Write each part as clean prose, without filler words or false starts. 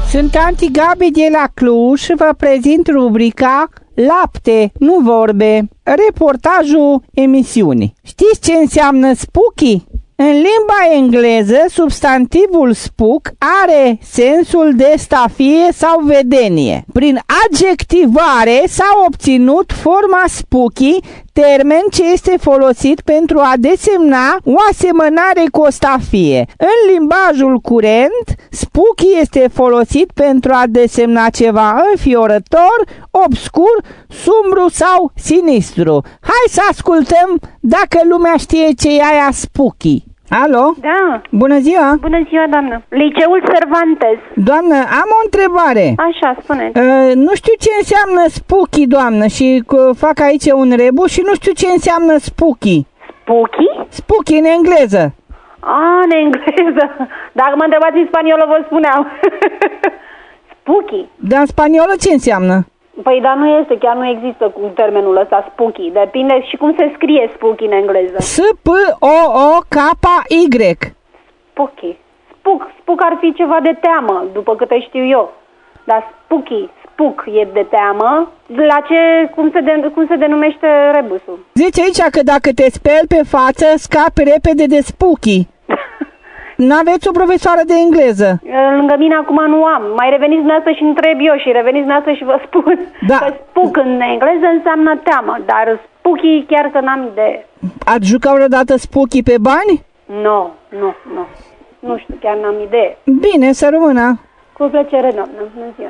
Sunt Anti Gabi de la Cluj și vă prezint rubrica Lapte, nu vorbe, reportajul emisiunii. Știți ce înseamnă spooky? În limba engleză, substantivul spook are sensul de stafie sau vedenie. Prin adjectivare s-a obținut forma spooky, termen ce este folosit pentru a desemna o asemănare cu o stafie. În limbajul curent, spooky este folosit pentru a desemna ceva înfiorător, obscur, sumbru sau sinistru. Hai să ascultăm dacă lumea știe ce e aia spooky. Alo? Da. Bună ziua! Bună ziua, doamnă. Liceul Cervantes. Doamnă, am o întrebare. Așa, spuneți. Nu știu ce înseamnă spooky, doamnă, și fac aici un rebus și nu știu ce înseamnă spooky. Spooky? Spooky în engleză. În engleză. Dacă mă întrebați în spaniolă, vă spuneam. Spooky. Dar în spaniolă ce înseamnă? Păi, dar nu este, chiar nu există cu termenul ăsta spooky. Depinde și cum se scrie spooky în engleză. S-P-O-O-K-Y. Spooky. Spook ar fi ceva de teamă, după câte știu eu. Dar spooky, spook e de teamă. La ce, cum se denumește rebusul? Zice aici că dacă te speli pe față, scapi repede de spooky. N-aveți o profesoară de engleză? Lângă mine acum nu am. Mai reveniți dumneavoastră și întreb eu și reveniți dumneavoastră și vă spun. Da. Că spook în engleză înseamnă teamă, dar spooky chiar că n-am idee. Ați jucat vreodată spooky pe bani? Nu. Nu știu, chiar n-am idee. Bine, să rămână. Cu plăcere, doamnă. Bună ziua.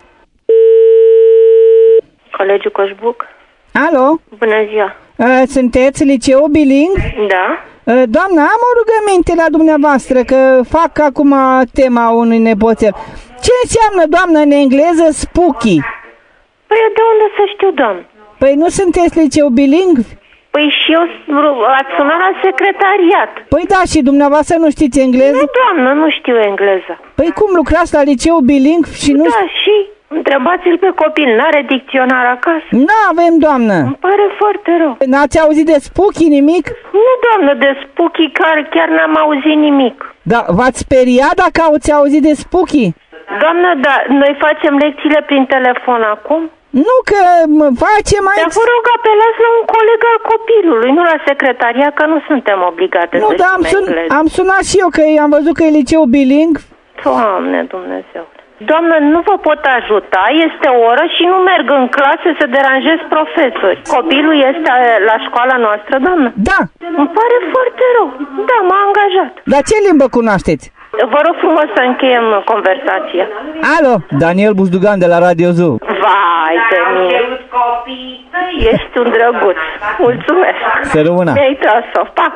Colegiul Coșbuc. Alo? Bună ziua. Sunteți liceu biling? Da. Doamnă, am o rugăminte la dumneavoastră, că fac acum tema unui nepoțel. Ce înseamnă, doamnă, în engleză spooky? Păi de unde să știu, doamnă? Păi nu sunteți liceu biling? Păi și eu ați sunat la secretariat. Păi da, și dumneavoastră nu știți engleză? Nu, doamnă, nu știu engleză. Păi cum lucrați la liceu biling și nu... Da, și întrebați-l pe copil, n-are dicționar acasă? N-avem, doamnă. Îmi pare foarte rău. N-ați auzit de spooky nimic? Nu, doamnă, de spooky chiar n-am auzit nimic. Da, v-ați speriat dacă ați auzit de spooky? Doamnă, da, noi facem lecțiile prin telefon acum? Nu, că facem mai... Dar vă rog, apelați la un coleg al copilului, nu la secretariat, că nu suntem obligate să știm engleză. Am sunat și eu, că am văzut că e liceu biling. Doamne Dumnezeu. Doamnă, nu vă pot ajuta, este o oră și nu merg în clasă să deranjez profesori. Copilul este la școala noastră, doamnă? Da. Îmi pare foarte rău. Da, m-a angajat. Dar ce limbă cunoașteți? Vă rog frumos să încheiem conversația. Alo, Daniel Buzdugan de la Radio Zoo. Vai de mine. Ești un drăguț. Mulțumesc. Să rămână. Mi-ai tras-o. Pa.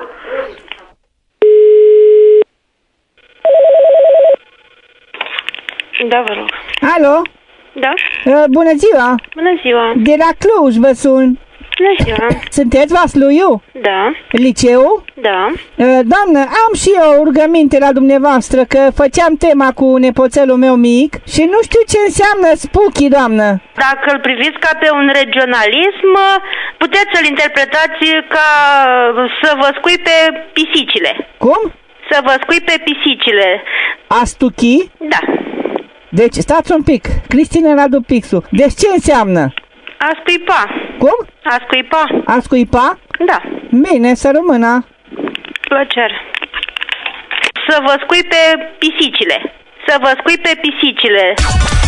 Da, vă rog. Alo? Da? Bună ziua! Bună ziua! De la Cluj vă sun. Bună ziua! Sunteți Vasluiu? Da. Liceu? Da. Doamnă, am și eu rugăminte la dumneavoastră, că făceam tema cu nepoțelul meu mic și nu știu ce înseamnă spooky, doamnă. Dacă îl priviți ca pe un regionalism, puteți să-l interpretați ca să vă scuipe pisicile. Cum? Să vă scuipe pisicile. Astuchi? Da. Deci, stați un pic. Cristina Radu Pixu. Deci ce înseamnă? A scuipa. Cum? A scuipa. A scuipa? Da. Bine, să rămână. Plăcere. Să vă scuipe pisicile. Să vă scuipe pisicile.